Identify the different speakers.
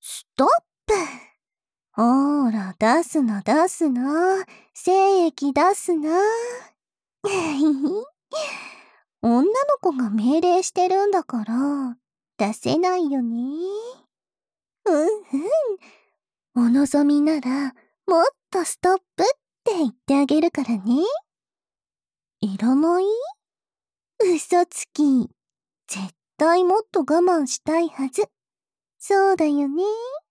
Speaker 1: ストップ。ほーら、出すな出すな。精液出すな。女の子が命令してるんだから、出せないよね。うんうん。お望みなら、もっとストップって言ってあげるからね。いらない？嘘つき。絶対もっと我慢したいはず。そうだよね。